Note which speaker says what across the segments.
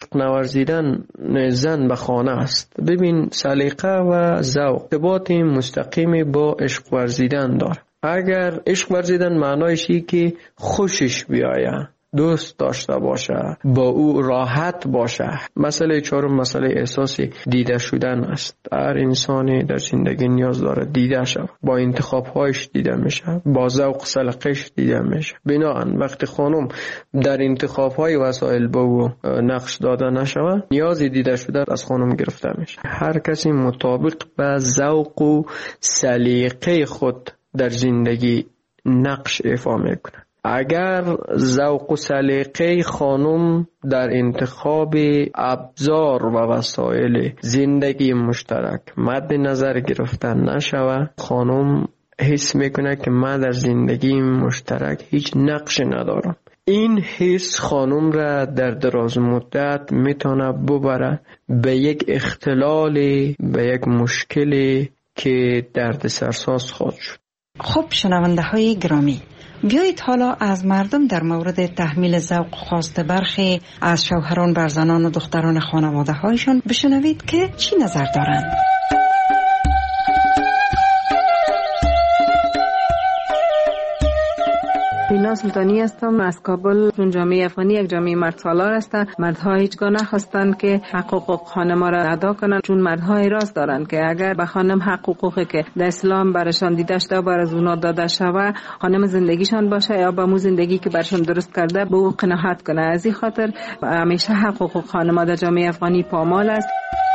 Speaker 1: نورزیدن زن به خانه است. ببین سلیقه و ذوق ارتباط مستقیم با عشق ورزیدن داره. اگر عشق ورزیدن معنایش اینه که خوشش بیایه، دوست داشته باشه، با او راحت باشه. مسئله چهارم مسئله احساس دیده شدن است. هر انسانی در زندگی نیاز داره دیده شود، با انتخاب‌هایش دیده میشه، با ذوق سلیقه‌اش دیده میشه. بنابراین وقتی خانم در انتخاب‌های وسایل با او نقش داده نشود، نیاز دیده شده از خانم گرفته میشه. هر کسی مطابق به ذوق و سلیقه خود در زندگی نقش ایفا میکنه. اگر ذوق و سلیقه خانم در انتخاب ابزار و وسایل زندگی مشترک مد نظر گرفته نشود، خانم حس میکنه که من در زندگی مشترک هیچ نقش ندارم. این حس خانم را در دراز مدت میتونه ببره به یک اختلال، به یک مشکلی که دردسرساز خواهد شد.
Speaker 2: خب شنونده های گرامی، بیایید حالا از مردم در مورد تحمیل ذوق خواست برخی از شوهران بر زنان و دختران خانواده هایشان بشنوید که چی نظر دارند.
Speaker 3: بینا سلطانی هستم از کابل. چون جامعه افغانی یک جامعه مرد سالار هستند، مردها هیچگاه نخواستند که حقوق خانم را ادا کنند، چون مردها اعتراض دارند که اگر به خانم حقوقی که در اسلام برشان دیده شده بر از اونا داده شود، خانم زندگیشان باشه یا با مو زندگی که برشان درست کرده به او قناعت کنه. از این خاطر همیشه حقوق خانم در جامعه افغانی پامال است.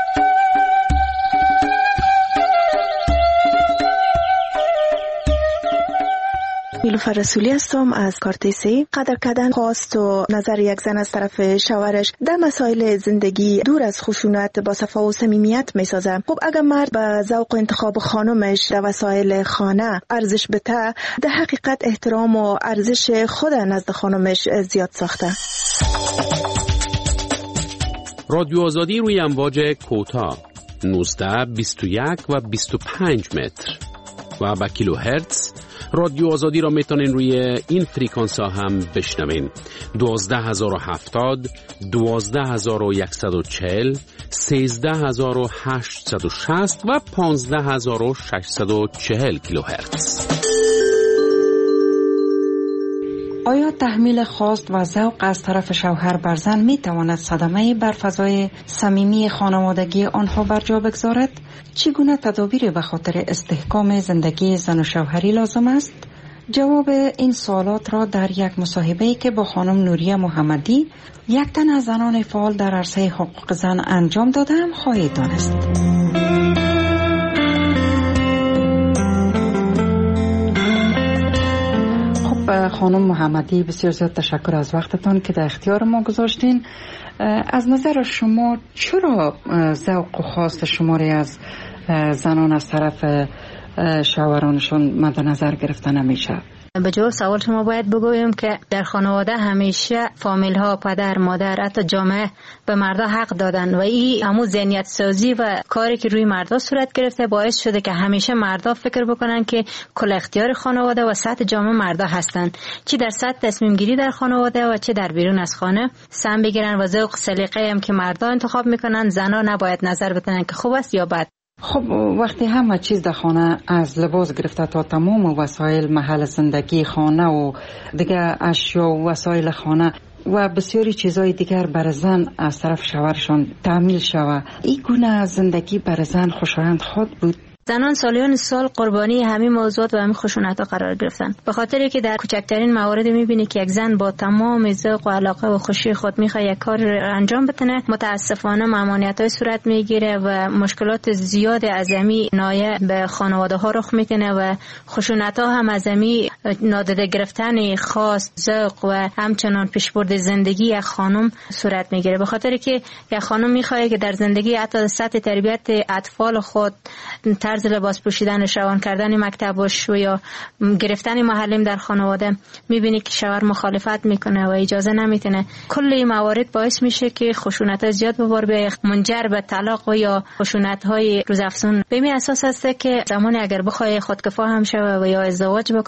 Speaker 4: نیلوفر رسولی هستم از کارتیسی. قدر کردن خواست و نظر یک زن از طرف شوهرش در مسائل زندگی دور از خشونت با صفا و صمیمیت میسازه. خب اگر مرد به ذوق و انتخاب خانمش در وسایل خانه ارزش بده، در حقیقت احترام و ارزش خود نزد خانمش زیاد ساخته.
Speaker 5: رادیو آزادی روی امواج کوتاه 19 21 و 25 متر و با کیلوهرتز. رادیو آزادی را میتونین روی این فریکانس ها هم بشنوین. 12070 12140 13860 و 15640 کیلوهرتز.
Speaker 2: آیا تحمیل خواست و ذوق از طرف شوهر بر زن می تواند صدمه بر فضای صمیمی خانوادگی آنها بر جا بگذارد؟ چگونه تدابیر به خاطر استحکام زندگی زن و شوهری لازم است؟ جواب این سوالات را در یک مصاحبه‌ای که با خانم نوریه محمدی، یک تن از زنان فعال در عرصه حقوق زن انجام دادم خواهید دانست. خانم محمدی، بسیار زیاد تشکر از وقتتان که در اختیار ما گذاشتین. از نظر شما چرا ذوق و خواست شما را از زنان از طرف شوهرانشون مد نظر گرفته نمیشه؟
Speaker 6: به جواب سوال شما باید بگویم که در خانواده همیشه فامیل ها، پدر، مادر، حتی جامعه به مردا حق دادن و این همون ذهنیت سازی و کاری که روی مردا صورت گرفته باعث شده که همیشه مردا فکر بکنن که کل اختیار خانواده و سطح جامعه مردا هستن، چی در سطح تصمیم گیری در خانواده و چه در بیرون از خانه سم بگیرن و ذوق سلیقه هم که مردا انتخاب میکنن زنا نباید نظر بدن که خوب است یا بد.
Speaker 2: خب وقتی همه چیز در خانه از لباس گرفته تا تمام وسایل محل زندگی خانه و دیگه اشیا و وسایل خانه و بسیاری چیزهای دیگر بر زن از طرف شوهرشان تحمیل شود، این گونه زندگی بر زن خوشایند خود بود؟
Speaker 6: زنان سالیان سال قربانی همین موضوعات و همین خشونت‌ها قرار گرفتن، به خاطری که در کوچکترین موارد می‌بینی که یک زن با تمام ذوق و علاقه و خوشی خود می‌خواد یک کار انجام بده، متاسفانه ممانعت‌های صورت می‌گیره و مشکلات زیاد عظیمی نایه به خانواده‌ها رخ می‌کنه و خشونت‌ها هم عظیمی نادیده گرفتن خواست، ذوق و همچنان پیشبرد زندگی یک خانم صورت می‌گیره، به خاطری که یک خانم می‌خواد که در زندگی حتی سطح تربیت اطفال خود، طرز لباس پوشیدن، روان کردن مکتبش و یا گرفتن معلم در خانواده میبینی که شوهر مخالفت میکنه و اجازه نمیتونه. کل این موارد باعث میشه که خشونت زیاد به بار بیاد، منجر به طلاق و یا خشونت های روزافزون. به این اساس هست که زمانی اگر بخواد خودکفا هم شوه و یا ازدواج بکنه، تشکیل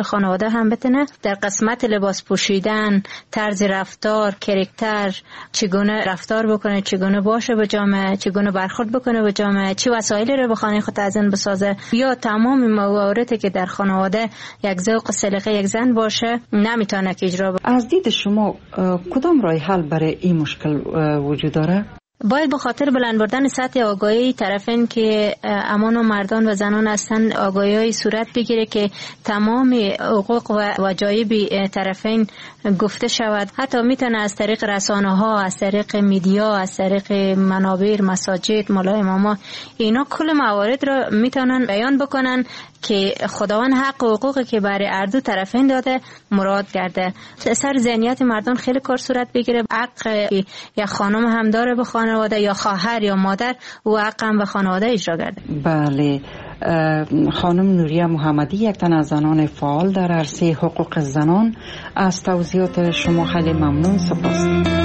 Speaker 6: داخل خانواده هم بتونه در قسمت لباس پوشیدن، طرز رفتار، کاراکتر، چگونه رفتار بکنه، چگونه باشه با جامعه، چگونه برخورد بکنه با جامعه، چه وسایلی رو به خانه خود تزیین بسازه، یا تمام مواردی که در خانواده یک ذوق و سلیقه یک زن باشه نمیتونه که اجرا بکنه.
Speaker 2: از دید شما کدام راه حل برای این مشکل وجود داره؟
Speaker 6: باید به خاطر بلند بردن سطح آگاهی طرفین که امان و مردان و زنان هستند آگاهی صورت بگیره که تمام حقوق و وجایب طرفین گفته شود. حتی میتونه از طریق رسانه ها، از طریق میدیا، از طریق منابر، مساجد، مولای اماما، اینا کل موارد رو میتونن بیان بکنن که خداوند حق و حقوقی که برای هر دو طرفین داده مراد گرده. سر ذهنیت مردان خیلی کار صورت بگیره. حق یا خانم هم داره به خانواده، یا خواهر یا مادر، و حق هم به خانواده اجرا کرده.
Speaker 2: بله. خانم نوریه محمدی، یک تن از زنان فعال در عرصه حقوق زنان، از توضیحات شما خیلی ممنون. سپاس.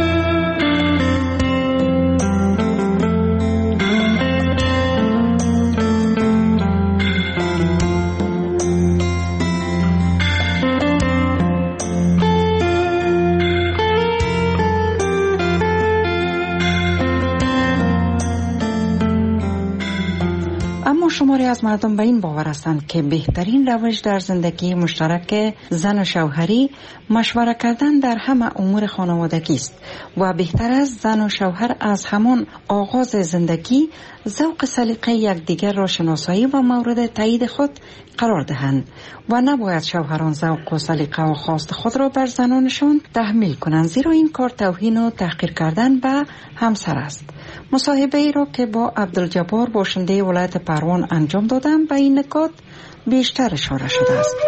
Speaker 2: شماری از مردم به این باور هستند که بهترین روش در زندگی مشترک زن و شوهری مشوره کردن در همه امور خانوادگی است و بهتر است زن و شوهر از همان آغاز زندگی ذوق سلیقه یکدیگر را شناسایی و مورد تایید خود قرار دهند و نباید شوهران ذوق و سلیقه و خواست خود را بر زنانشان تحمیل کنند، زیرا این کار توهین و تحقیر کردن به همسر است. مصاحبه ای را که با عبدالجبار باشنده ولایت پروان انجام دادم به این نکات بیشتر اشاره شده است.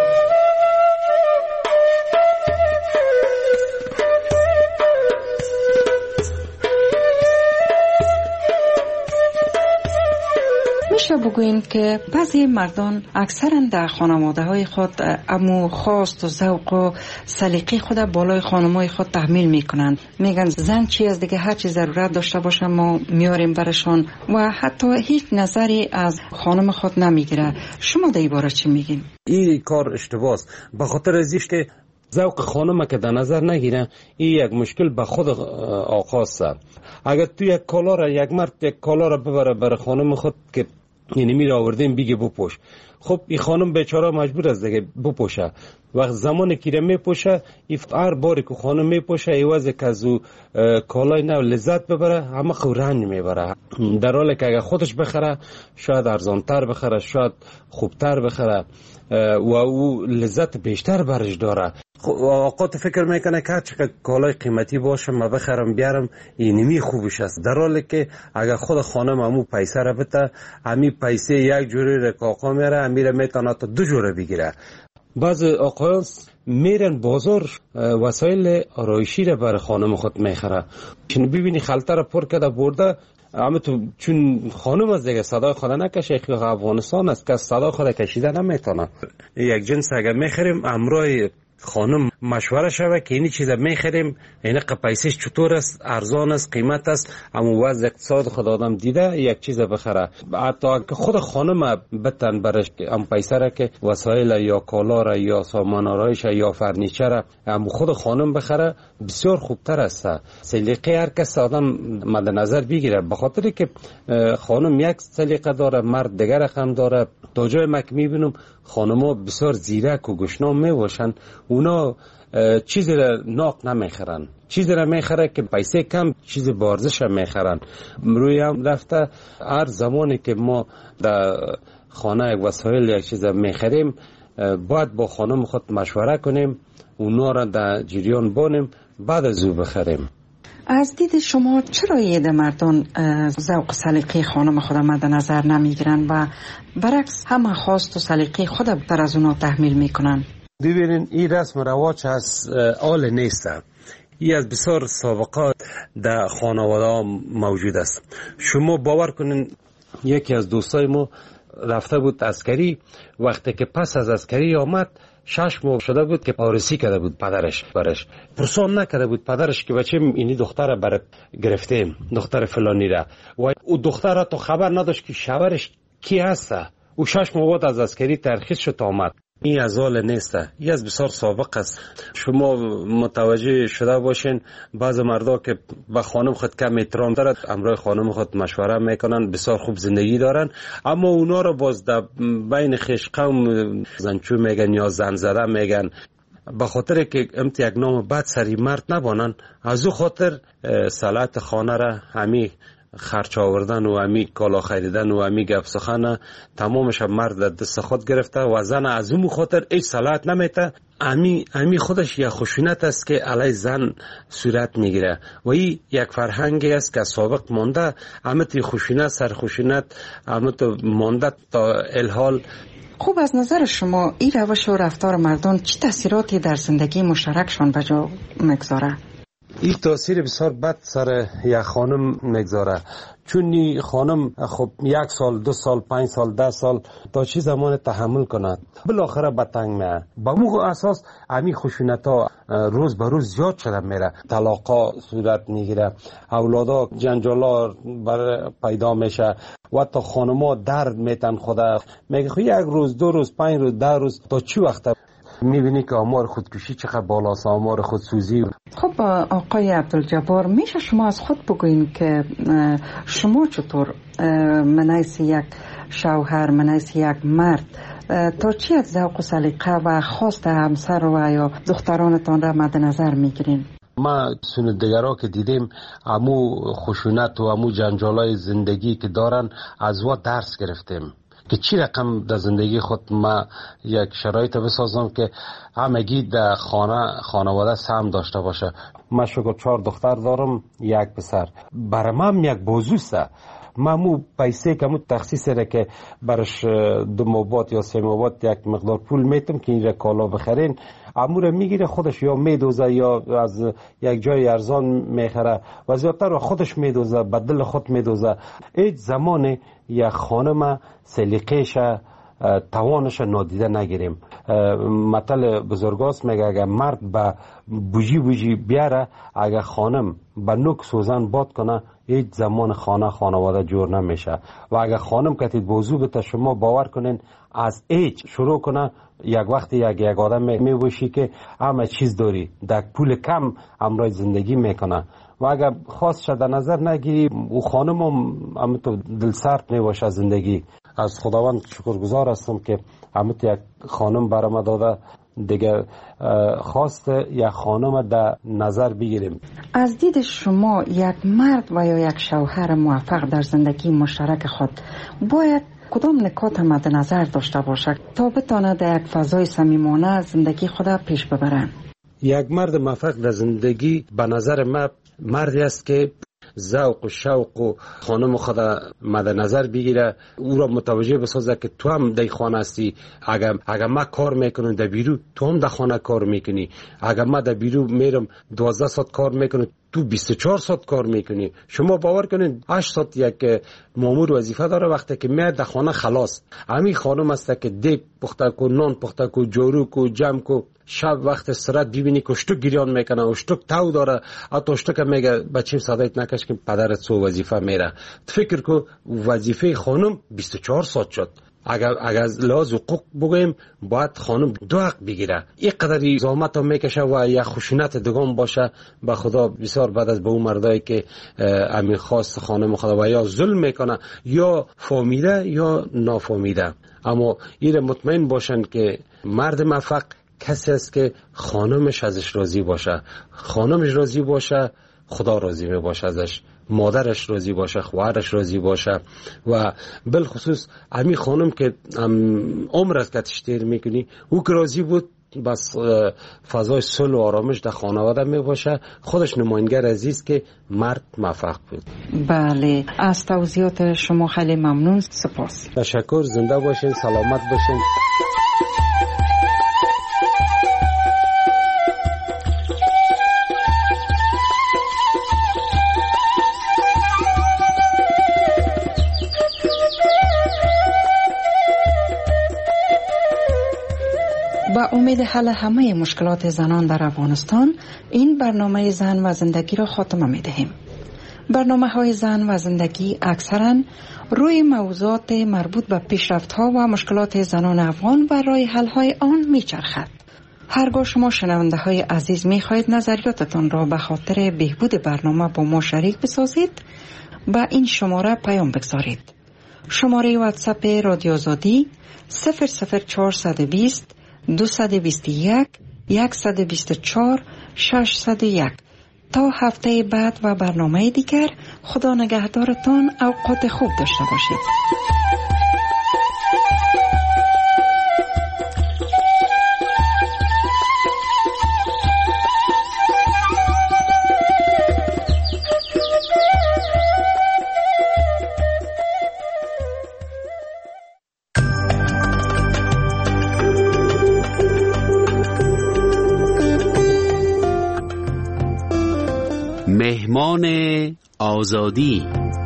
Speaker 2: میشه بگوییم که بعضی مردان اکثرا در خانواده های خود امو خواست و ذوق و سلیقه خود بالای خانمای خود تحمیل میکنند. میگن زن چی از دیگه هر چی ضرورت داشته باشه ما میاریم برشان و حتی هیچ نظری از خانم خود نمیگیره. شما در این باره چی میگین؟
Speaker 7: این کار اشتباه است، به خاطر ازیش که ذوق خانم که در نظر نگیره این یک مشکل به خود آقا است. اگر تو یک کالا را یک مرد یک کالا را ببره بر خانم خود که یعنی میره آوردیم بگه بپوش، خب این خانم بیچاره مجبور است دیگه بپوشه. وقت زمانی که میپوشه هر باری که خانم میپوشه ایوازه که از او کالای نو لذت ببره همه خو رنج میبره، در حالی که اگر خودش بخره شاید ارزانتر بخره، شاید خوبتر بخره و او لذت بیشتر برش داره. آقا تو فکر میکنه که هرچقدر کالای قیمتی باشه ما بخرم بیارم این نمی خوبش است، در حالی که اگر خود خانم همو پیسه را بده همی پیسه یک جوری رکاقا میره همیره میتونه تا 2 جوره بگیره. بعض آقایان میرن بازار وسایل آرایشی را برای خانم خود میخره، چون ببینی خلطه را پر کرده برده، اما تو چون خانم از دیگه صدای خود نکشه، خیلی افغانستان است که صدای خود کشیده نمیتونه. یک جنس اگر میخریم امرای خانم مشوره شوه که اینی چیزا میخریم این پیسش چطور است، ارزان است، قیمت است، اما وضع اقتصاد خود آدم دیده یک چیز بخره. حتی که خود خانم بتن برش ام پیسه را که وسایل یا کالا را یا سامان آرایش یا فرنیچر را ام خود خانم بخره بسیار خوبتر است. سلیقه هر کس آدم مد نظر بگیره، به خاطر که خانم یک سلیقه داره، مرد دیگر هم داره. تا جای مک میبینم خانم‌ها بسیار زیرک و گشنام میباشن، اونا چیزی را ناق نمیخرن، چیزی را میخره که پیسه کم چیز بارزش هم میخرن. روی هم رفته هر زمانی که ما در خانه یک وسایل یک چیز میخریم باید با خانم خود مشوره کنیم، اونا را در جریان بانیم بعد از او بخریم.
Speaker 2: از دید شما چرا یه ده مردان ذوق سلیقه خانم خود مد نظر نمیگیرن و برعکس همه خواست و سلیقه خود بیشتر از اونا تحمیل میکنن؟
Speaker 7: ببینین این رسم و رواج از آل نیست، این از بسیار سابقات در خانواده موجود است. شما باور کنین یکی از دوستای ما رفته بود عسکری، وقتی که پس از عسکری آمد 6 ماه شده بود که پارسی کرده بود پدرش برش، پرسان نکرده بود پدرش که بچه اینی دختر برات گرفتیم، دختر فلانی را، و او دختر را تو خبر نداشت که شوهرش کی هست. او 6 ماه بعد از عسکری ترخیص شد آمد. این از حال نیسته، این از بسیار سابق است. شما متوجه شده باشین بعض مردا که به خانم خود کم احترام دارد، امرای خانم خود مشوره میکنن، بسیار خوب زندگی دارن، اما اونا رو باز در بین خویش قوم زنچو میگن یا زن زده میگن. به خاطر که امت یک نام بد سری مرد نبانن، از او خاطر صلاحیت خانه را همی خرچ آوردن و همی کالا خریدن و همی گپ سخن تمامش مرد دست خود گرفته و زن از اون خاطر هیچ صلاحیت نمیته. همی خودش یک خشونت است که علی زن صورت میگیره و این یک فرهنگی است که سابق مانده. همت خشونت سر خشونت همت مانده تا الحال.
Speaker 2: خوب، از نظر شما این روش و رفتار مردان چی تاثیراتی در زندگی مشترکشان به جا میگذاره؟
Speaker 7: این تاثیر بسیار بد سر یک خانم میگذاره، چون این خانم خب 1 سال 2 سال 5 سال 10 سال تا چی زمان تحمل کند، بالاخره به تنگ میه. با مو اساس همین خشونت ها روز به روز زیاد شده میره، طلاقا صورت میگیره، اولادا جنجالا پیدا میشه و تا خانما درد میتن خدا میگه خب 1 روز 2 روز 5 روز 10 روز تا چی وقت میبینی که آمار خودکشی چقدر بالاست، آمار خودسوزی.
Speaker 2: خب آقای عبدالجبار، میشه شما از خود بگوین که شما چطور منیس یک شوهر، منیس یک مرد تا چی از ذوق و سلیقه و خواست همسر و یا دخترانتان را مد نظر میگیرین؟
Speaker 7: ما سندگرها که دیدیم امو خشونت و امو جنجالای زندگی که دارن از وا درس گرفتیم که چی رقم در زندگی خود ما یک شرایط بسازم که همگی در خانواده سهم داشته باشه. من شکر 4 دختر دارم 1 پسر. برای من یک بازوسته. مو پیسه که مو تخصیص را که برش 2 مابات یا 3 مابات یک مقدار پول میتم که اینجا کالا بخرین، امور میگیره خودش یا میدوزه یا از یک جای ارزان میخره و زیادتر خودش میدوزه، به دل خود میدوزه. هیچ زمان یک خانم سلیقه‌ش توانش نادیده نگیریم. مثل بزرگاست میگه اگر مرد به بوجی بیاره، اگر خانم به نوک سوزن باد کنه، هیچ زمان خانواده جور نمیشه. و اگر خانم کتید بوزو بته، شما باور کنین از هیچ شروع کنه، یک وقتی یک آدم میبوشی که همه چیز داری، در پول کم امرای زندگی میکنه. و اگر خواست شده نظر نگیری، او خانم هم تو دل سرد میباشه زندگی. از خداوند شکرگزار هستم که همت یک خانم برام داده. دیگه خواست یک خانم در نظر بگیریم.
Speaker 2: از دید شما یک مرد و یا یک شوهر موفق در زندگی مشترک خود باید کدام نکات مد نظر داشته باشد تا بتونه در یک فضای صمیمانه زندگی خود پیش ببرن؟
Speaker 7: یک مرد موفق در زندگی به نظر من مردی است که ذوق و شوق و خانم خود مد نظر بگیره، او را متوجه بسازه که تو هم در خانه هستی. اگر ما کار میکنم در بیرو، تو هم در خانه کار میکنی. اگر ما در بیرو میرم 12 ساعت کار میکنم، تو 24 ساعت کار میکنی. شما باور کنید 8 ساعت یک مامور وظیفه داره، وقتی که میاد در خانه خلاص. همین خانم است که دیگ پخته کو، نان پخته کو، جارو کو، جمع کو. شب وقت استراحت ببینی که اشتک گریان میکنه، اشتک تو داره، حتی اشتک میگه بچیم صدایت نکش که پدرت سو وظیفه میره. فکر کو وظیفه خانم 24 ساعت شد. اگر از لحاظ حقوق بگویم باید خانم 2 حق بگیره. این قدری زحمت هم میکشه و یک خشونت دگان باشه. به خدا بسیار بعد از به اون مردایی که امین خواست خانم خدا و یا ظلم میکنه یا فهمیده یا نافهمیده. اما این مطمئن باشن که مرد موفق کسی است که خانمش ازش راضی باشه. خانمش راضی باشه، خدا راضی می باشه ازش. مادرش راضی باشه، خواهرش راضی باشه. و بالخصوص امی خانم که عمر از کتش تیر میکنی، او که راضی بود، بس فضای صلح و آرامش در خانواده می باشه. خودش نماینگر عزیز که مرد موفق بود.
Speaker 2: بله، از توضیحات شما خیلی ممنون. سپاس.
Speaker 7: تشکر. زنده باشین، سلامت باشین.
Speaker 2: با امید حل همه مشکلات زنان در افغانستان، این برنامه زن و زندگی را خاتمه می دهیم. برنامه‌های زن و زندگی اکثراً روی موضوعات مربوط به پیشرفت‌ها و مشکلات زنان افغان و راه حل‌های آن می‌چرخد. هرگاه شما شنونده‌های عزیز می‌خواهید نظریاتتان را به خاطر بهبود برنامه با ما شریک بسازید، با این شماره پیام بگذارید. شماره واتساپ رادیو آزادی 00420 221 124 601. تا هفته بعد و برنامه دیگر، خدا نگهدارتان، اوقات خوب داشته باشید.
Speaker 5: مهمان آزادی.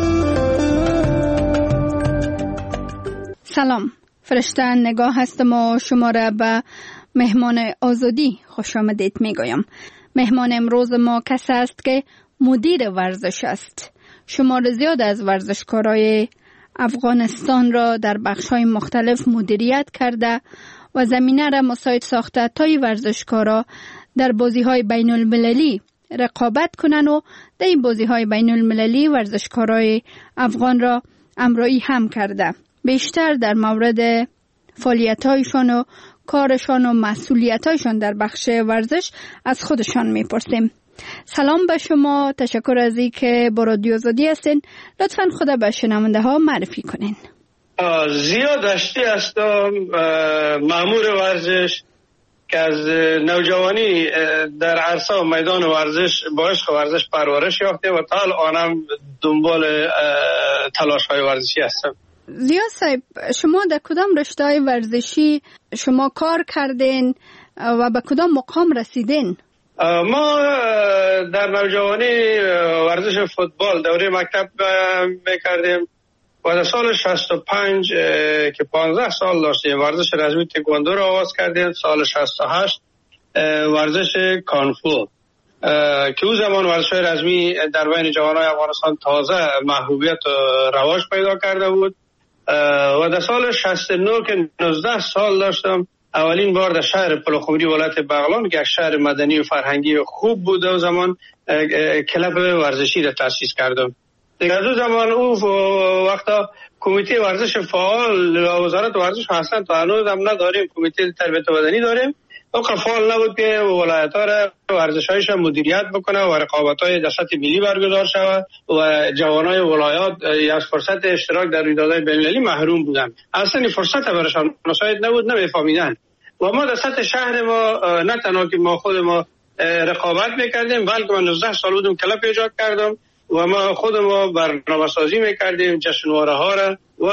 Speaker 8: سلام، فرشته نگاه هستم و شما را به مهمان آزادی خوش آمدید میگویم. مهمان امروز ما کسی است که مدیر ورزش است. شمار زیاد از ورزشکارای افغانستان را در بخش‌های مختلف مدیریت کرده و زمینه را مساعد ساخته تا این ورزشکارا در بازی‌های بین‌المللی رقابت کنن و در این بازی‌های بین‌المللی ورزشکارای افغان را همراهی هم کرده. بیشتر در مورد فعالیت‌هایشان و کارشان و مسئولیت‌هایشان در بخش ورزش از خودشان می‌پرسیم. سلام به شما، تشکر از اینکه با رادیو آزادی هستین. لطفاً خود به شنونده‌ها معرفی کنین.
Speaker 1: زیاد داشتی هستم، مأمور ورزش که از نوجوانی در عرصه و میدان ورزش با عشق ورزش پرورش یافته و تا الانم دنبال تلاش‌های ورزشی هستم.
Speaker 8: زیا صاحب، شما در کدام رشته‌های ورزشی شما کار کردین و به کدام مقام رسیدین؟
Speaker 1: ما در نوجوانی ورزش فوتبال دوره مکتب میکردیم و در سال 65 که 15 سال داشتیم ورزش رزمی تکواندو را آغاز کردیم. سال 68 ورزش کانفو که او زمان ورزش رزمی در بین جوانای افغانستان تازه محبوبیت و رواج پیدا کرده بود و در سال 69 که 19 سال داشتم اولین بار در شهر پلخمری ولایت بغلان که یک شهر مدنی و فرهنگی خوب بود و زمان کلب ورزشی را تأسیس کردم. در دو زمان او وقتا کمیته ورزش فعال وزارت ورزش هستن، تا هنوز هم نداریم. کمیته تربیت بدنی داریم او فعال نبود که ولایت ها را ورزش‌هایش مدیریت بکنه و رقابت‌های در سطح ملی برگزار شود و جوانای ولایات از فرصت اشتراک در رویدادهای بین‌المللی محروم بودند. اصلا فرصت برایشان مساعد نبود، نمی‌فهمیدند. و ما در سطح شهر ما نه تنها که ما خود ما رقابت می‌کردیم، بلکه من 19 سال بودم کلاب ایجاد کردم و ما خود ما برنامه‌سازی می‌کردیم جشنواره‌ها را و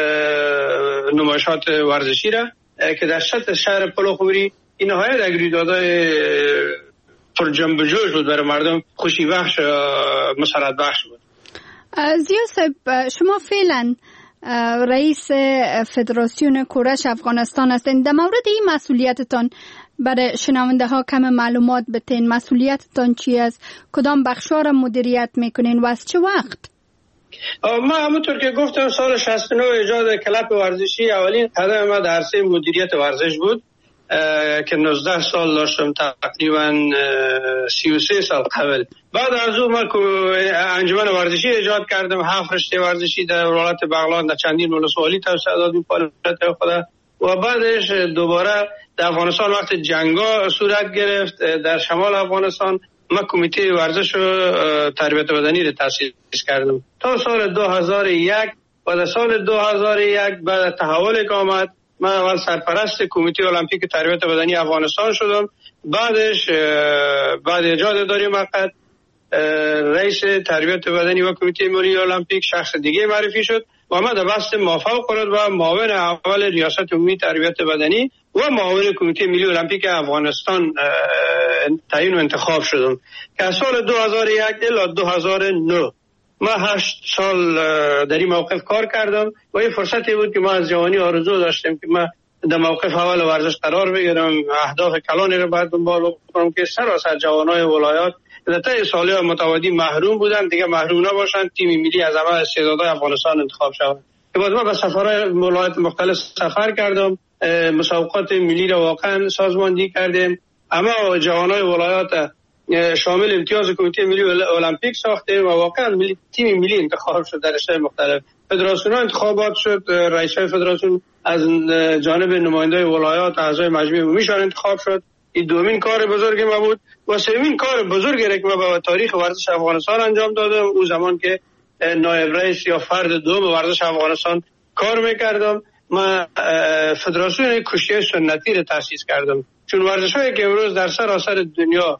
Speaker 1: نمایشات ورزشی را که در سطح شهر پلخمری این نهایت اگریدادهای پر جنب و جوش بود، برای مردم خوشی بخش مسرت بخش بود.
Speaker 8: زیا صاحب، شما فعلا رئیس فدراسیون کورش افغانستان هستین. در مورد این مسئولیتتان برای شنونده ها کم معلومات بتین. مسئولیتتان چی است؟ کدام بخشا را مدیریت میکنین و از چه وقت؟
Speaker 1: ما همونطور که گفتم سال 69 ایجاد کلب ورزشی اولین قدم ما در عرصه مدیریت ورزش بود که 19 سال داشتم، تقریبا 33 سال قبل. بعد از اون من انجمن ورزشی ایجاد کردم، 7 رشته ورزشی در ولایت بغلان در چندین ولسوالی توسعه دادیم فعالیت خود و بعدش دوباره در افغانستان وقت جنگا صورت گرفت در شمال افغانستان ما کمیته ورزش و تربیت بدنی را تأسیس کردم تا سال 2001 و در سال 2001 بعد تحول که آمد من اول سرپرست کمیته المپیک تربیت بدنی افغانستان شدم. بعدش بعد ایجاد اداره موقت رئیس تربیت بدنی و کمیته ملی المپیک شخص دیگه معرفی شد و من در بست مافوق قرار و معاون اول ریاست عمومی تربیت بدنی و معاون کمیته ملی المپیک افغانستان تعیین و انتخاب شدم که از سال 2001 الی 2009 ما 8 سال در این موقف کار کردم و این فرصتی بود که ما از جوانی آرزو داشتیم که ما در موقف اول ورزش قرار بگیرم، اهداف کلانی رو باید دنبال بکنم که سراسر جوانای ولایات
Speaker 9: در طی سال‌های متعدد محروم بودن، دیگه محروم نباشند، تیم ملی از همه استعدادهای افغانستان انتخاب شود. که بعد ما به سفرهای ولایت مختلف سفر کردم، مسابقات ملی را واقعا سازماندهی کردیم. اما جوانای ولایت شامل امتیاز کمیته ملی المپیک ساختیم و واقعا تیم ملی انتخاب شد در رشته‌های مختلف. فدراسیون انتخابات شد، رئیس فدراسیون از جانب نمایندای ولایات اعضای مجمع عمومیشان انتخاب شد. این دومین کار بزرگ ما بود و سومین کار بزرگی که ما به تاریخ ورزش افغانستان انجام دادم، اون زمان که نایب رئیس یا فرد دوم ورزش افغانستان کار میکردم، ما فدراسیون کشتی سنتی را تأسیس کردم. چون ورزش‌هایی که امروز در سراسر دنیا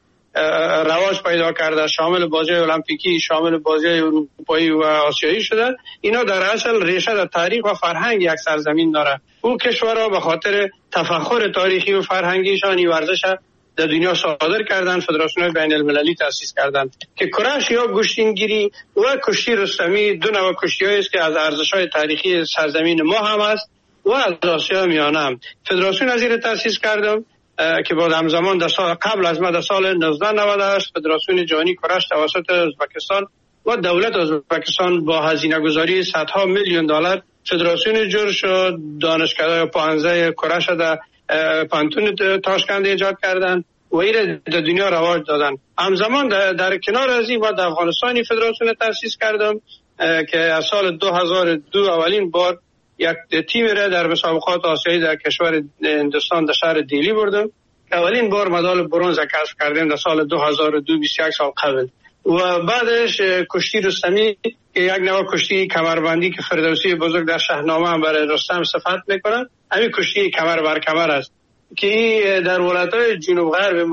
Speaker 9: رواج پیدا کرده، شامل بازی‌های المپیکی، شامل بازی‌های اروپایی و آسیایی شده، اینا در اصل ریشه در تاریخ و فرهنگ یک سرزمین داره. اون کشورها به خاطر تفخر تاریخی و فرهنگیشان این ورزش در دنیا صادر کردن، فدراسیون بین المللی تأسیس کردند که کرش یا گشتینگیری و کشتی رستمی دو نوع کشتی‌هایی است که از ارزش‌های تاریخی سرزمین ما هم است و از آسیا میانه هم. فدراسیون از این تأسیس کردم که بعد همزمان قبل از ما در سال 1998 فدراسیون جهانی کرش توسط ازبکستان و دولت ازبکستان با هزینه گذاری صدها میلیون دلار فدراسیون جور شد. دانشکده پانزه کرش در پانتون تاشکند ایجاد کردن و این در دنیا رواج دادن. همزمان در کنار از این در افغانستانی فدراسیون تأسیس کردم که از سال 2002 اولین بار یک تیم را در مسابقات آسیایی در کشور هندوستان در شهر دیلی بردم. اولین بار مدال برنز کسب کردیم در سال 2002، 21 سال قبل. و بعدش کشتی رستمی که یک نوع کشتی کمربندی که فردوسی بزرگ در شاهنامه هم برای رستم صفت میکنن، همین کشتی کمر بر کمر است که در ولایت‌های جنوب غرب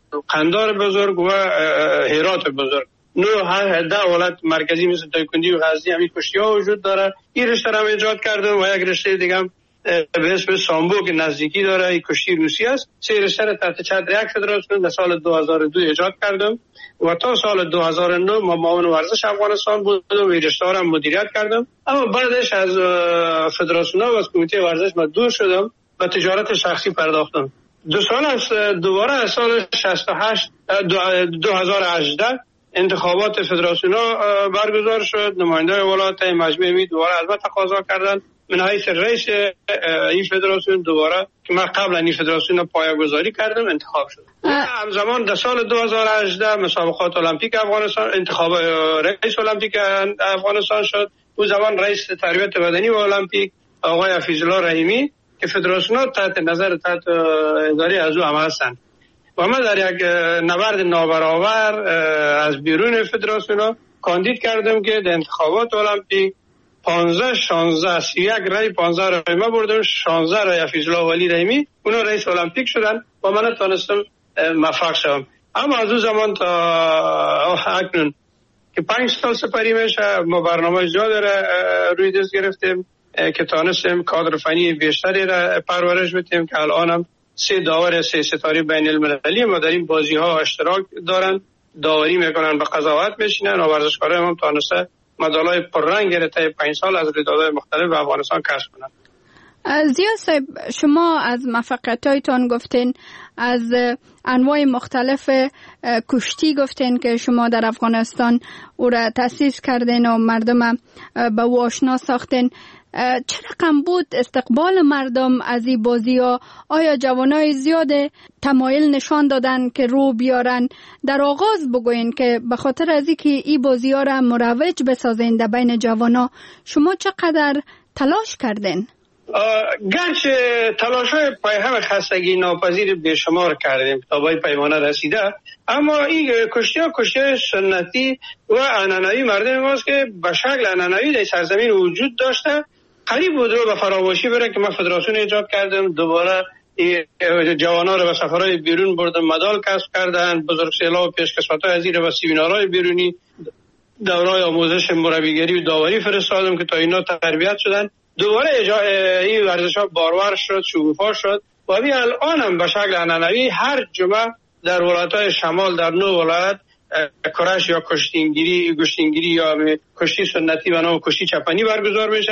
Speaker 9: قندار بزرگ و هرات بزرگ 9-10 ولایت مرکزی مثل دایکندی و غزنی همین کشتی‌ها وجود داره. این رشته را ایجاد کردم و یک رشته دیگه هم به اسم سامبو که نزدیکی داره، این کشتی روسی است. سه رشته را تحت چتر یک فدراسیون در سال 2002 ایجاد کردم و تا سال 2009 ما معاون ورزش افغانستان بودم و این رشته را مدیریت کردم. اما بعدش از فدراسیون و از کمیته ورزش ما دور شدم و تجارت شخصی پرداختم. 2 سال است دوباره از سال 2018 انتخابات فدراسیون برگزار شد. نمایندای ولایت مجمع ملی دوباره از ما تقاضا کردند من حیث رئیس این فدراسیون دوباره که من قبل این فدراسیون پایه‌گذاری کردم انتخاب شد. همزمان در سال 2018 مسابقات المپیک افغانستان انتخاب رئیس المپیک افغانستان شد. اون زمان رئیس تربیت بدنی و المپیک آقای حفیظالله رحیمی که فدراسیون تحت نظر تحت اداره از او هم هستند و من در یک نبرد نابرابر از بیرون فدراسیون کاندید کردم که در انتخابات المپیک 15-16 یک رای 15 رای ما بردم، 16 رای حفیظالله ولی رحیمی اونا رئیس المپیک شدن و من تونستم موفق شدم. اما از اون زمان تا اکنون که 5 سال سپری میشه ما برنامه زیاد را روی دست گرفتیم که تونستیم کادر فنی بیشتری را پرورش بدیم که الانم 3 داور 3 ستاره بین المللی ما در این بازی ها اشتراک دارن، داوری میکنن، به قضاوت میشینن و ورزشکارای هم تونسته مدالای پررنگ را طی 5 سال از رویدادهای مختلف به افغانستان کسب کنند.
Speaker 8: ضیا صاحب، شما از موفقیت‌هایتان گفتین، از انواع مختلف کشتی گفتین که شما در افغانستان او را تأسیس کردین و مردم به او آشنا ساختین. چه رقم بود استقبال مردم از این بازی ها؟ آیا جوانای زیاد تمایل نشان دادن که رو بیارن؟ در آغاز بگوین که به خاطر از اینکه این بازی ها را مروج بسازین در بین جوانا شما چقدر تلاش کردین؟
Speaker 9: گرچه تلاش های پای هم خستگی ناپذیر بیشمار کردیم تا به پیمانه رسیده، اما این کشتی سنتی و عنعنوی مردم ماست که به شکل عنعنوی در سرزمین وجود داشته. قریب بود رو به فراموشی بره که من فدراسیون ایجاد کردم، دوباره جوانا رو به سفرهای بیرون بردم، مدال کسب کردن، بزرگسالا و پیشکسوت‌های از این رو به سیمینارهای بیرونی، دوره‌های آموزش مربیگری و داوری فرستادم که تا اینا تربیت شدن. دوباره این ورزش‌ها بارور شد، شکوفا شد و الان هم به شکل عنعنوی هر جمعه در ولایت‌های شمال در 9 ولایت کرش یا گشتینگیری یا کشتی سنتی و نام کشتی چپنی برگزار میشه.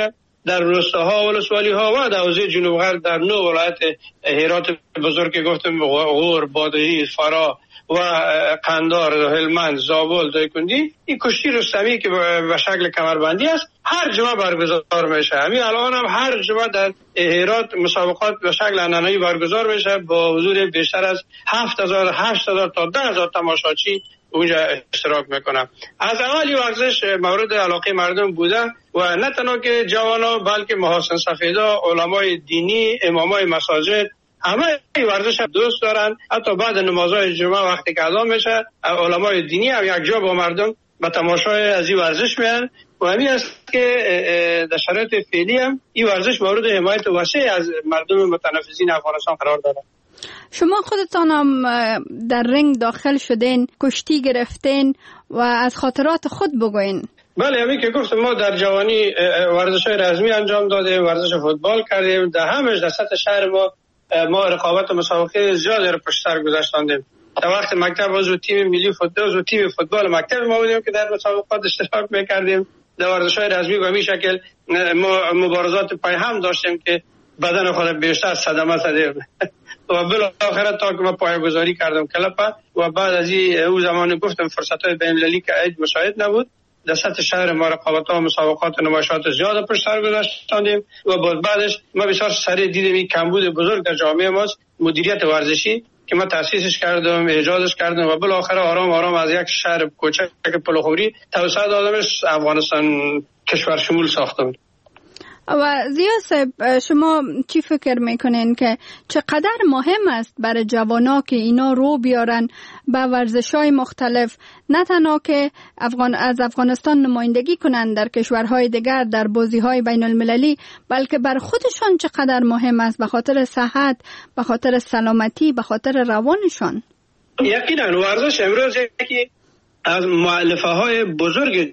Speaker 9: در روستاها و ولسوالی‌ها و در حوزه جنوب غرب در 9 ولایت هرات بزرگ که گفتم، غور، بادغیس، فرا و قندار، هلمند، زابل، دایکندی، این کشتی رستمی که به شکل کمربندی است هر جمعه برگزار میشه. همین الان هم هر جمعه در هرات مسابقات به شکل عنعنه‌ای برگزار میشه با حضور بیشتر از 7000 8000 تا 10000 تماشاچی اونجا اشتراک میکنم. از اولی ورزش مورد علاقه مردم بوده و نه تنها که جوانا بلکه محاسن سفیدا، علمای دینی، امامای مساجد همه ورزش دوست دارن. حتی بعد نمازهای جمعه وقتی که اذان میشه علمای دینی هم یک جا با مردم به تماشای از این ورزش میان و همین است که در شرایط فعلی هم این ورزش مورد حمایت وسیع از مردم متنفسین افغانستان قرار داره.
Speaker 8: شما خودتان هم در رنگ داخل شدین، کشتی گرفتین و از خاطرات خود بگوین.
Speaker 9: بله، همین که گفتم ما در جوانی ورزش‌های رزمی انجام دادیم، ورزش فوتبال کردیم، در همش در سطح شهر ما رقابت و مسابقه زیادی رو پشت سر گذاشتیم. در وقت مکتب عضو تیم ملی فوتبال و تیم فوتبال مکتب ما بودیم که در مسابقات اشتراک می‌کردیم. در ورزش‌های رزمی به همین شکل ما مبارزات پای هم داشتیم که بدن خود بیشتر صدمه زدیم و بالاخره تا که ما پایه‌گذاری کردم کلپ و بعد از این زمان گفتم فرصت‌های بین‌المللی که اید مشاهد نبود، در سطح شهر ما رقابت‌ها و مسابقات و نمایشات زیاد پشت سر گذاشتیم و بعدش ما بسیار سریع دیدیم این کمبود بزرگ در جامعه ماست. مدیریت ورزشی که ما تأسیسش کردم، ایجادش کردم و بالاخره آرام آرام از یک شهر کوچک پلخوری توسعه دادمش افغانستان کشور شمول ساختم.
Speaker 8: و زیا صاحب، شما چی فکر میکنین که چقدر مهم است برای جوانا که اینا رو بیارن به ورزش‌های مختلف، نه تنها که از افغانستان نمایندگی کنن در کشورهای دیگر در بازی‌های بین المللی، بلکه بر خودشان چقدر مهم است به خاطر صحت، به خاطر سلامتی، به خاطر روانشان؟
Speaker 9: یقینا ورزش امروز یکی از مؤلفه‌های بزرگ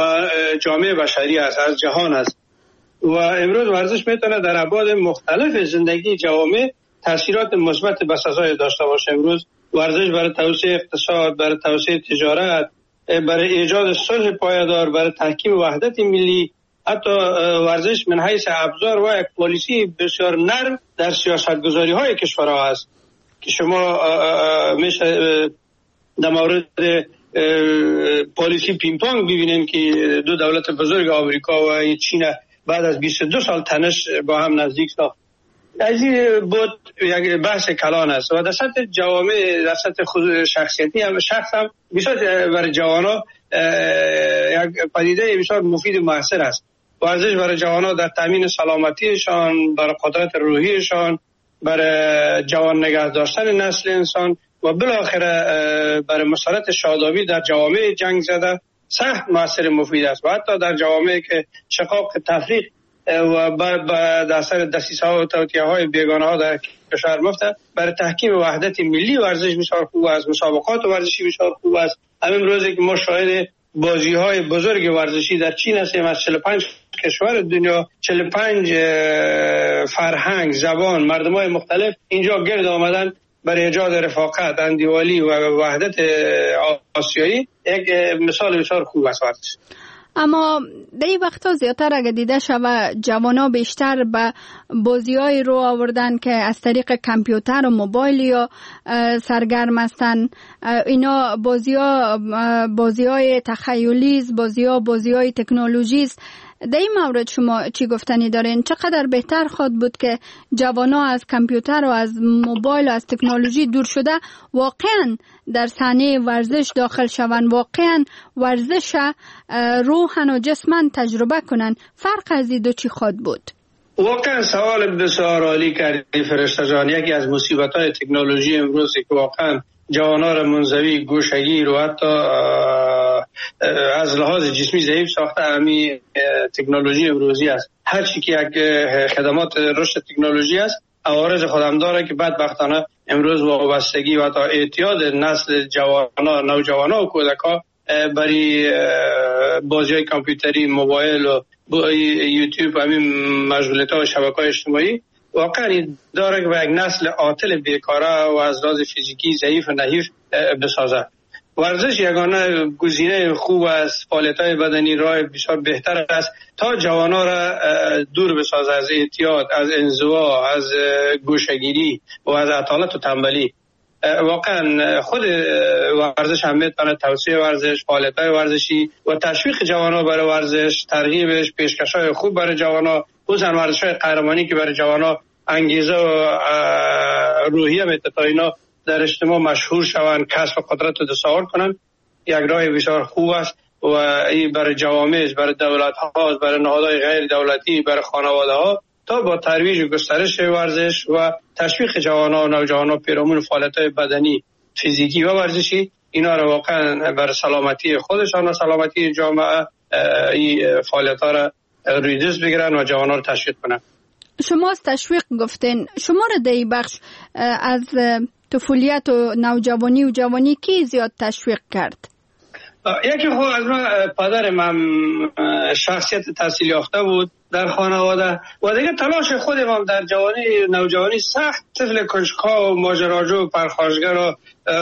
Speaker 9: جامعه بشری است، از جهان است و امروز ورزش میتونه در ابعاد مختلف زندگی جوامع تاثیرات مثبت بسزای داشته باشه. امروز ورزش برای توسعه اقتصاد، برای توسعه تجارت، برای ایجاد صلح پایدار، برای تحکیم وحدت ملی، حتی ورزش من حیث ابزار و یک پالیسی بسیار نرم در سیاستگذاری های کشورها است که شما میشه در مورد پالیسی پینگ پونگ ببینیم که دو دولت بزرگ آمریکا و چین بعد از 22 سال تنش با هم نزدیک ساخت. از این بود یک بحث کلان است و در سطح جوامع، در سطح خود شخصیتی هم شخص هم بسیار برای جوانا یک پدیده بسیار مفید و مؤثر است. ورزش برای جوانا در تامین سلامتیشان، برای قدرت روحیشان، برای جوان نگه داشتن نسل انسان و بالاخره برای مسارت شادابی در جوامع جنگ زده سخت مؤثر مفید است و حتی در جوامعی که شقاق تفریق و در اثر دسیسه‌ها و توطئه‌های بیگانه‌ها در کشور مفته برای تحکیم وحدت ملی ورزش بسیار خوب است. مسابقات ورزشی بسیار خوب است. همین روزی که ما شاهد بازی‌های بزرگ ورزشی در چین هستیم، از 45 کشور دنیا 45 فرهنگ، زبان، مردم‌های مختلف اینجا گرد آمدن برای ایجاد رفاقت، اندیوالی و وحدت آسیایی. یک مثال بسیار خوب است ورزش.
Speaker 8: اما در این وقتا زیادتر اگه دیده شود جوانا بیشتر به بازی‌های رو آوردن که از طریق کامپیوتر و موبایل یا سرگرم هستن. اینا بازی‌های تخیلیست، بازی‌های تکنولوژیست. در این مورد شما چی گفتنی دارین؟ چقدر بهتر خواهد بود که جوانا از کامپیوتر و از موبایل و از تکنولوژی دور شده واقعا در صحنه ورزش داخل شوند، واقعا ورزش روحن و جسمن تجربه کنن؟ فرق از این دو چی خواهد بود؟
Speaker 9: واقعا سوال بسیار عالی کردی فرشته جان. یکی از مصیبت‌های تکنولوژی امروز که واقعا جوانا را منزوی، گوشگیر و حتی از لحاظ جسمی ضعیف ساخته همین تکنولوژی امروزی است. هر چی که یک خدمات رشد تکنولوژی است عوارض خودم داره که بدبختانه امروز وابستگی و حتی اعتیاد نسل نوجوانا و کودک‌ها برای بازی‌های کامپیوتری، موبایل و یوتیوب و همین مشغولیت‌ها و شبکه‌های اجتماعی واقعا داره که یک نسل عاطل بیکاره و از لحاظ فیزیکی ضعیف و نحیف بسازه. ورزش یگانه گزینه خوب است، فعالیت‌های بدنی راه بسیار بهتر است تا جوانان را دور بسازد از اعتیاد، از انزوا، از گوشه‌گیری و از عطالت و تنبلی. واقعا خود ورزش هم میتونه توسعه ورزش، فعالیت‌های ورزشی و تشویق جوانان برای ورزش، ترغیبش، پیشکش‌های خوب برای جوانان، خصوصا ورزش‌های قهرمانی که برای جوانان انگیزه و روحیه میده تا اینا در اجتماع مشهور شوند، کسب قدرت و تصاحب کنند. یک راه بسیار خوب است و این برای جوامع، برای دولت‌ها، برای نهادهای غیر دولتی، برای خانواده‌ها تا با ترویج و گسترش ورزش و تشویق جوانان و نوجوانان پیرامون فعالیت‌های بدنی، فیزیکی و ورزشی، اینا رو واقعا برای سلامتی خودشان و سلامتی جامعه این فعالیت‌ها را روی دست بگیرن و جوانان رو تشویق کنن.
Speaker 8: شما از تشویق گفتین، شما را در این بخش از طفولیت و نوجوانی و جوانی کی زیاد تشویق کرد؟
Speaker 9: یکی خود از من پدرم شخصیت تحصیل یافته بود در خانواده و دیگه تلاش خودم در جوانی نوجوانی سخت طفل کنجکاو و ماجراجو و پرخاشگر و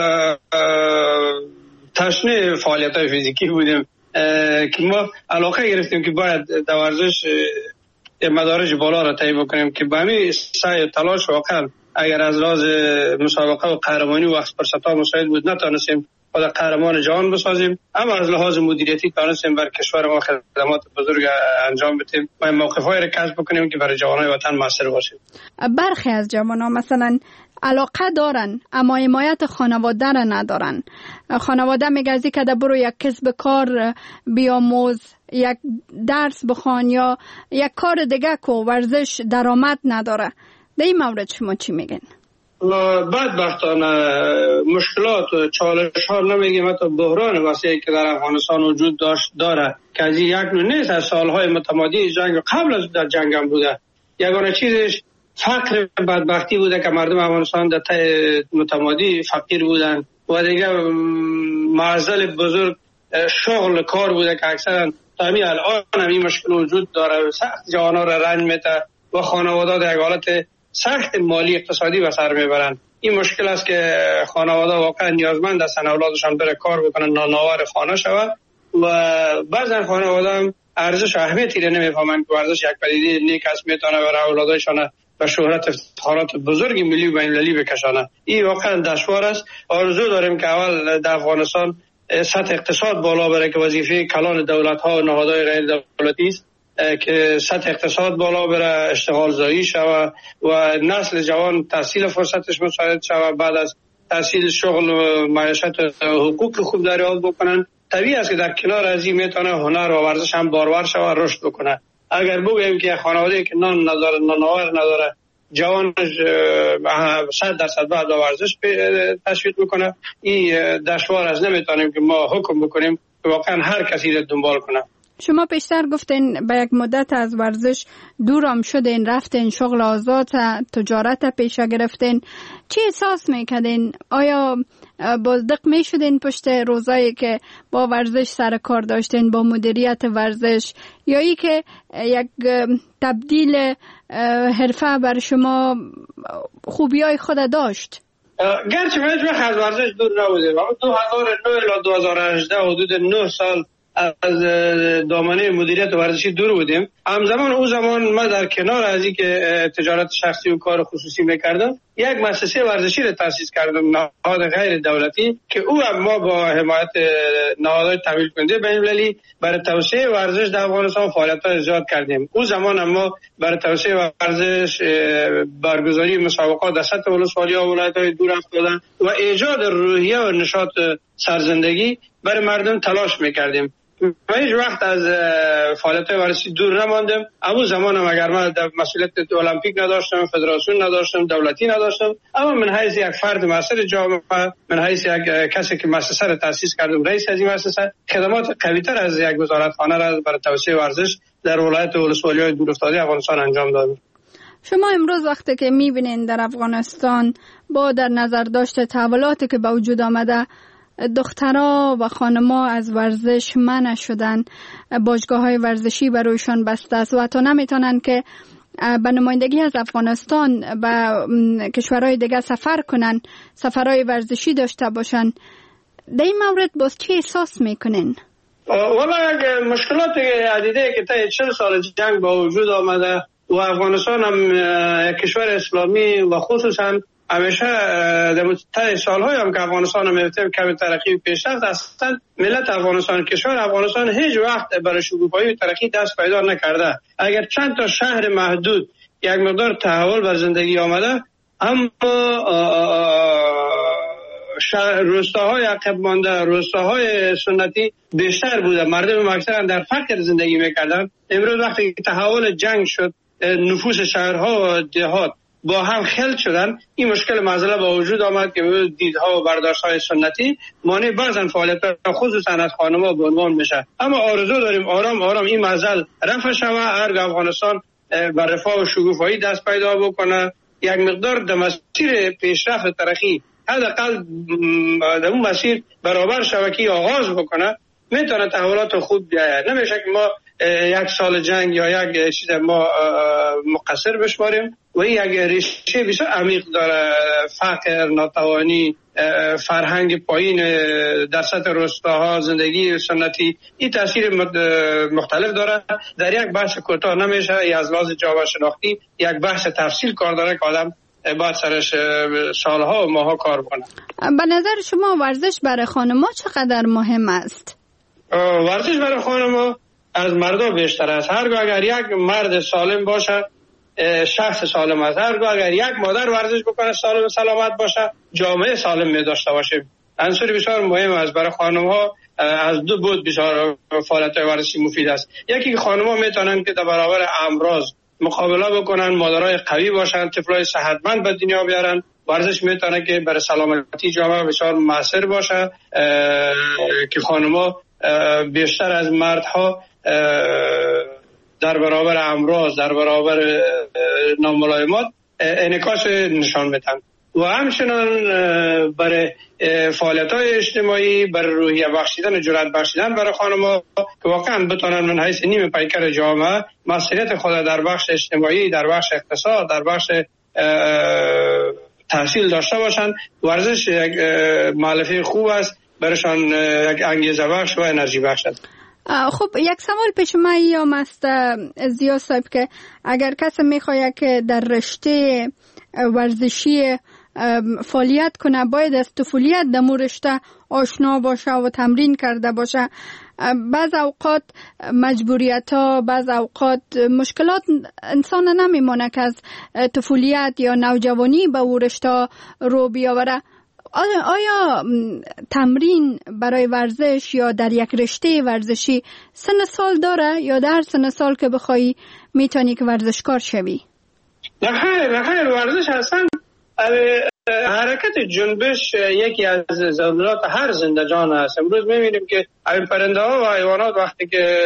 Speaker 9: تشنه فعالیت‌های فیزیکی بودیم که ما علاقه گرفتیم که باید در ورزش مدارج بالا را طی بکنیم که به همین سعی تلاش واقعا اگر از لحاظ مسابقه و قهرمانی و وقت فرصت‌ها مساعد بود نتونستیم خود قهرمان جهان بسازیم، اما از لحاظ مدیریتی تونستیم بر کشور ما خدمات بزرگ انجام بدیم و موقف‌هایی را کسب بکنیم که برای جوانان وطن موثر باشیم. برخی
Speaker 8: از جوانان مثلا علاقه دارن اما حمایت خانواده را ندارن. خانواده میگه که برو یک کسب کار بیاموز، یک درس بخوان یا یک کار دیگه که ورزش درآمد نداره. در این مورد شما چی میگن؟
Speaker 9: بدبختانه مشکلات و چالش ها نمیگیم، حتی بحران وسیعی که در افغانستان وجود داره که از یک نوع نیست، از سالهای متمادی جنگ و قبل از در جنگ هم بوده. یگانه چیزش فقر بدبختی بوده که مردم افغانستان در طی متمادی فقیر بودن و دیگه معضل بزرگ شغل کار بوده که اکثرا تا الان هم این مشکل وجود داره، سخت جوانان را رنج میده و خانواده در یک حالت سخت مالی اقتصادی به سر میبرن. این مشکل است که خانواده واقعا نیازمند هستن اولادشان بره کار بکنن، نانآور خانه شود و بعضا خانواده هم ارزش و اهمیتی را نمیفهمند که ورزش یک پدیده نیک است، میتونه برای اولادشان به شهرت افتخارات بزرگ ملی و بین‌المللی بکشانه. این واقعا دشوار است. آرزو داریم که اول در افغانستان سطح اقتصاد بالا بره که وظیفه کلان دولت‌ها و نهادهای غیر دولتی است که سطح اقتصاد بالا بره، اشتغال زایی شود و نسل جوان تحصیل فرصتش مساعد شود، بعد از تحصیل شغل و معیشت و حقوق خوب دریافت بکنن. طبیعی است که در کنار از این میتونه هنر و ورزش هم بارور شود، رشد بکنه. اگر بگوییم که خانواده که نان نداره، نانآور نداره، جوانش 100% بعد ورزش تشویق میکنه، این دشوار است. نمیتونیم که ما حکم بکنیم که واقعا هر کسی را دنبال کنه.
Speaker 8: شما پیشتر گفتین به یک مدت از ورزش دورم شدین، رفتین شغل آزاد، تجارت پیشه گرفتین. چی احساس میکردین؟ آیا بازدق میشدین پشت روزایی که با ورزش سر کار داشتین، با مدیریت ورزش، یا ای که یک تبدیل حرفه بر شما خوبیای خود داشت؟
Speaker 9: گرچه من هیچ وقت از ورزش دور نبودیم. 2009 الی 2018 حدود 9 سال از دامنه مدیریت ورزشی دور بودیم. همزمان او زمان ما در کنار از این که تجارت شخصی و کار خصوصی میکردم، یک مؤسسه ورزشی را تأسیس کردم، نهاد غیر دولتی، که او هم ما با حمایت نهادهای تمویل کننده بین‌المللی برای توسعه ورزش در افغانستان فعالیت‌های زیاد کردیم. او زمان هم ما برای توسعه ورزش برگزاری مسابقات در سطح ولسوالی‌ها و ولایت‌های دور افتادن و ایجاد روحیه و نشاط سرزندگی برای مردم تلاش میکردیم. من هیچ وقت از فعالیت‌های ورزشی دور نماندم. اما زمانم اگر من در مسئولیت المپیک نداشتم، فدراسیون نداشتم، دولتی نداشتم، اما من حیث یک فرد مسئول جامعه، من حیث یک کسی که مؤسسه را تأسیس کردم، رئیس از این مؤسسه، خدمات قوی‌تر از یک وزارتخانه را برای توسعه ورزش در ولایت و ولسوالی‌های دورافتاده افغانستان انجام دادم.
Speaker 8: شما امروز وقتی که می‌بینید در افغانستان با در نظر داشته تحولاتی که به وجود آمده، دخترها و خانم‌ها از ورزش منع شدن، باشگاه‌های ورزشی برایشان بسته است و حتی نمیتونن که به نمایندگی از افغانستان به کشورهای دیگه سفر کنن، سفرهای ورزشی داشته باشن. در این مورد باز چی احساس میکنین؟
Speaker 9: والا مشکلات عدیده که تا 40 سال جنگ با وجود آمده و افغانستان هم کشور اسلامی و خصوصا همیشه در سالهای هم که افغانستان هم کمی ترقی پیشرفت اصلا ملت افغانستان کشور افغانستان هیچ وقت برای شکوفایی و ترقی دست پیدا نکرده. اگر چند تا شهر محدود یک مقدار تحول بر زندگی آمده، اما روستاهای عقب مانده، روستاهای سنتی بیشتر بوده. مردم اکثرا در فقر زندگی میکردن. امروز وقتی تحول جنگ شد، نفوس شهرها و دهات با هم خلط شدن، این مشکل معضله با وجود آمد که دیدها و برداشت‌های سنتی مانع بعضن فعالیت‌ها خصوصا از خانم‌ها به عنوان میشه. اما آرزو داریم آرام آرام این معضل رفع شود، ارگ افغانستان بر رفاه و شکوفایی دست پیدا بکنه، یک مقدار در مسیر پیشرفت و ترقی حداقل در اون مسیر برابر شبکی آغاز بکنه، میتونه تحولات خوب بیاید. نمیشه که ما یک سال جنگ یا یک چیز ما مقصر بشماریم و این یک ریشه بسیار عمیق داره. فقر، ناتوانی، فرهنگ پایین در سطح روستاها، زندگی سنتی، این تاثیر مختلف داره. در یک بحث کوتاه نمیشه، از لحاظ جامعه شناختی یک بحث تفصیل کار داره که آدم باید سرش سالها و ماها کار کنه.
Speaker 8: به نظر شما ورزش برای خانم‌ها چقدر مهم است؟
Speaker 9: ورزش برای خانم‌ها از مردا بیشتر است. هرگاه اگر یک مرد سالم باشه، شخص سالم است. هرگاه اگر یک مادر ورزش بکنه، سالم و سلامت باشه، جامعه سالم می داشته باشیم. عنصر بسیار مهم است برای خانم‌ها. از دو بود بسیار فعالیت‌های ورزشی مفید است. یکی که خانم‌ها میتونن که در برابر امراض مقابله بکنن، مادرای قوی باشن، طفلای صحتمند به دنیا بیارن. ورزش میتونه که برای سلامتی جامعه بسیار مؤثر باشه که خانم‌ها بیشتر از مردها در برابر امراض، در برابر ناملایمات انعکاس نشان میدن و همچنان برای فعالیت‌های اجتماعی، برای روحیه بخشیدن و جرأت بخشیدن برای خانم‌ها که واقعا بتونن من حیث نیم پیکر جامعه مسئولیت خود در بخش اجتماعی، در بخش اقتصاد، در بخش تحصیل داشته باشن. ورزش یک مؤلفه خوب است، برایشان یک انگیزه بخش و انرژی بخش است.
Speaker 8: خب یک سوال پیش من ایام است زیا صاحب که اگر کسی میخواد که در رشته ورزشی فعالیت کنه، باید از طفولیت در مو رشته آشنا باشه و تمرین کرده باشه. بعض اوقات مجبوریت ها، بعض اوقات مشکلات انسان نمیمونه که از طفولیت یا نوجوانی به او رشته رو بیاوره. آیا تمرین برای ورزش یا در یک رشته ورزشی سن سال داره یا در سن سال که بخوای میتونی که ورزشکار شوی؟
Speaker 9: نخیر ورزش اصلا حرکت جنبش یکی از ضرورات هر زنده جان است. امروز میبینیم که پرنده ها و حیوانات وقتی که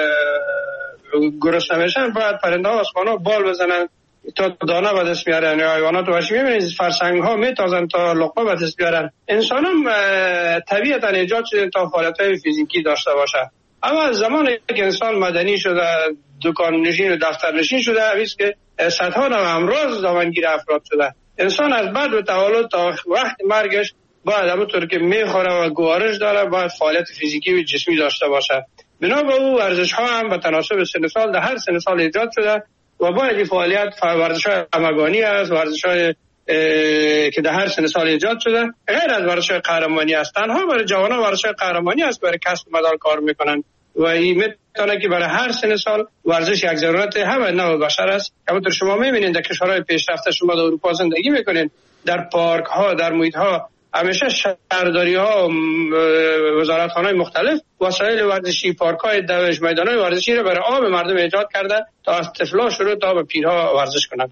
Speaker 9: گرسنه میشن باید پرنده ها و اسبان ها بال بزنن تا دانه به دست بیارن. حیوانات وحشی میبینید فرسنگ ها میتازن تا لقمه به دست بیارن. انسان هم طبیعتا ایجاد شده تا فعالیت های فیزیکی داشته باشه. اما از زمانی که انسان مدنی شده، دکان نشین و دفتر نشین شده، هیچ که صدها نوع امراض دامنگیر افراد شده. انسان از بعد و تولد تا وقت مرگش باید همونطور که میخوره و گوارش داره باید فعالیت فیزیکی و جسمی داشته باشه. بنا به او ورزش ها هم به تناسب سن سال در هر سن سال ایجاد شده و باید این فعالیت ورزش های همگانی است، ورزش های که در هر سن سال ایجاد شده، غیر از ورزش های قهرمانی است. تنها برای جوانان ورزش های قهرمانی است برای کسب مدال کار میکنن و این میتونه که برای هر سن سال ورزش یک ضرورت همه نوع بشر است. همونطور شما میبینید در کشورهای پیشرفته، شما در اروپا زندگی میکنین، در پارک ها، در محیط ها همیشه شهرداری ها، وزارت خانه مختلف وسایل ورزشی، پارک های دوش، میدان های ورزشی رو برای عام مردم ایجاد کرده تا از طفلا شروع تا به پیرها ورزش کنند.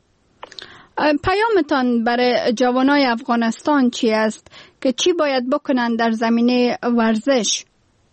Speaker 8: پیامتان برای جوانای افغانستان چی است که چی باید بکنند در زمینه ورزش؟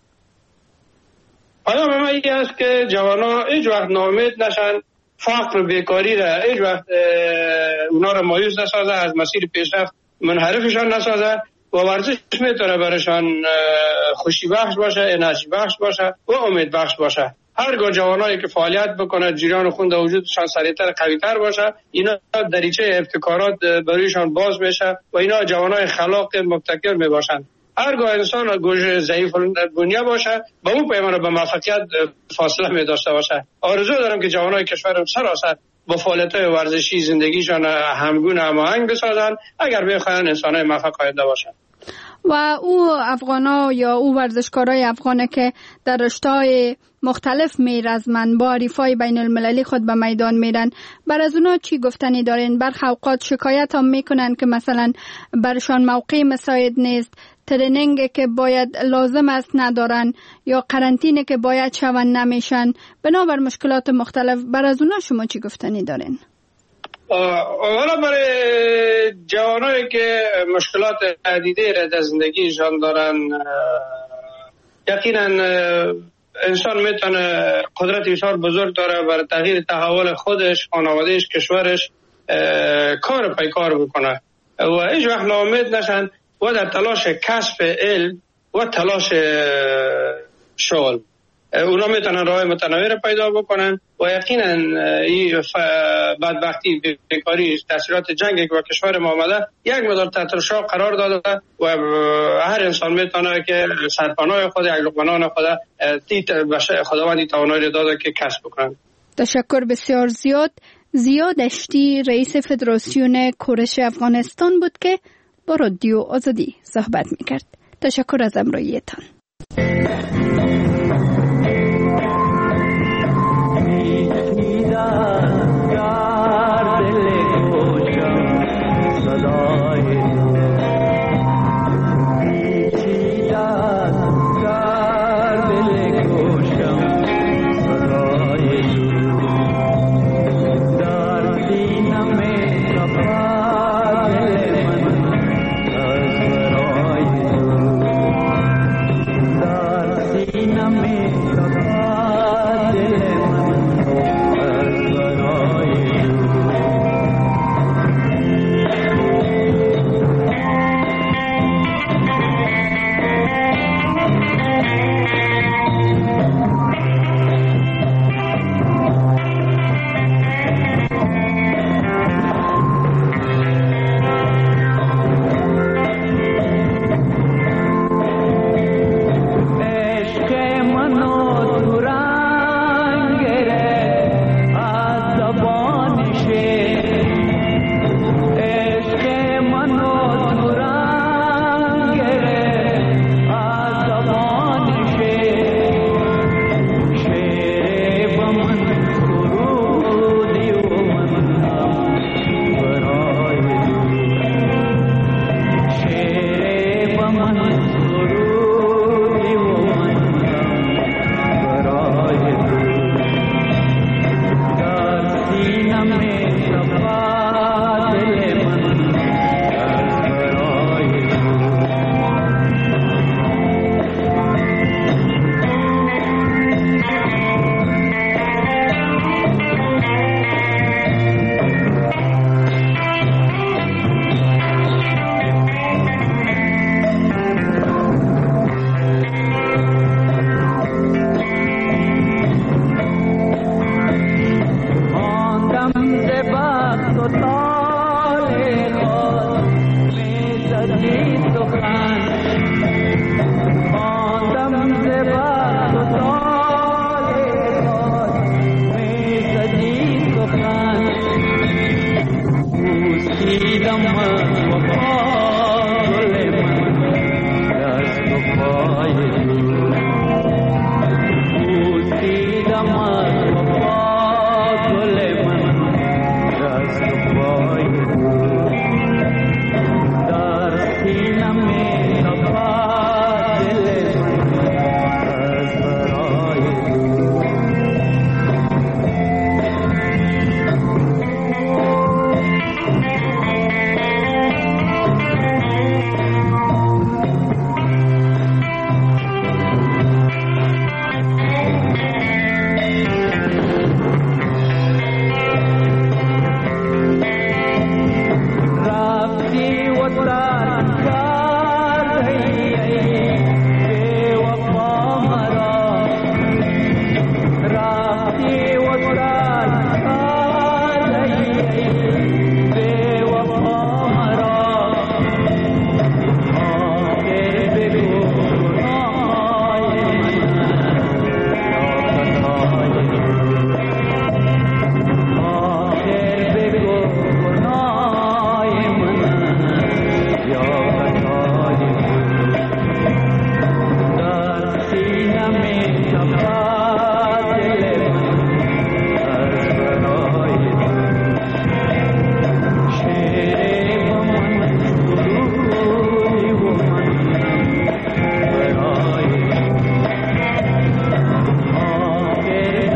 Speaker 9: پیام من این است که جوانا هیچ وقت ناامید نشن، فقر و بیکاری را هیچ وقت اونا را مایوس نسازه، از مسیر پیشرفت منحرفشان نسازه و ورزش میتونه برایشان خوشی بخش باشه، انرژی بخش باشه و امید بخش باشه. هرگاه جوانایی که فعالیت بکنه، جریان خون در وجودشان سریعتر قویتر باشه، اینا دریچه ابتکارات برایشان باز میشه و اینا جوانای خلاق مبتکر میباشند. هرگاه انسان گوش ضعیف بنیه باشه با اون پیمان به موفقیت فاصله می داشته باشه. آرزو دارم که جوانای کشورم سراسر با فعالیت‌های ورزشی زندگیشان همگون هماهنگ بسازن اگر بخواهند انسان‌های موفق آینده باشند.
Speaker 8: و او افغانا یا او ورزشکارای افغانه که در رشته‌های مختلف میرزمن با حریفای بین المللی خود به میدان میرن، بر از اونا چی گفتنی دارین؟ برخی اوقات شکایت هم میکنن که مثلا برشان موقع مساعد نیست، ترینینگ که باید لازم است ندارن یا قرنطینه که باید شون نمیشن، بنابر مشکلات مختلف. بر از اونا شما چی گفتنی دارین؟
Speaker 9: اولا برای جوانایی که مشکلات عدیده را در زندگیشان دارن، یقینا انسان میتونه قدرت بسیار بزرگ داره برای تغییر تحول خودش، خانوادهش، کشورش کار پیکار بکنه و هیچ وقت ناامید نشن و در تلاش کسب علم و تلاش شغل اونا میتونن راه متنوع را پیدا بکنن و یقینا این بدبختی، بیکاری، تاثیرات جنگی که با کشور ما آمده یک مقدار تحت شعاع قرار داده و هر انسان میتونه که سرپناه خود، یک لقمه خود خداوندی توانایی داده که کسب بکنن.
Speaker 8: تشکر بسیار زیاد. زیاد اشتی رئیس فدراسیون کورش افغانستان بود که با رادیو آزادی صحبت میکرد. تشکر از همراهیتان.